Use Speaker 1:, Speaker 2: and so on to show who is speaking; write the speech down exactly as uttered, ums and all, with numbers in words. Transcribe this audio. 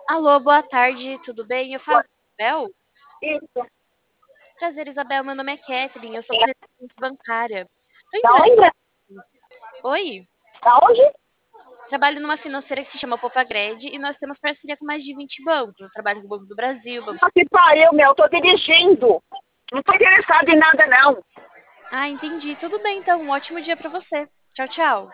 Speaker 1: Alô, boa tarde, tudo bem? Eu falo
Speaker 2: Boa-
Speaker 1: com a Isabel?
Speaker 2: Isso.
Speaker 1: Prazer, Isabel. Meu nome é Kathleen, eu sou assistente bancária. Tô
Speaker 2: Da
Speaker 1: entrando.
Speaker 2: onde?
Speaker 1: Oi?
Speaker 2: Da onde?
Speaker 1: Trabalho numa financeira que se chama Popagred e nós temos parceria com mais de vinte bancos. Eu trabalho com o Banco do Brasil, Banco...
Speaker 2: Ah, que pariu, meu. Tô dirigindo. Não tô interessado em nada, não.
Speaker 1: Ah, entendi. Tudo bem, então. Um ótimo dia pra você. Tchau, tchau.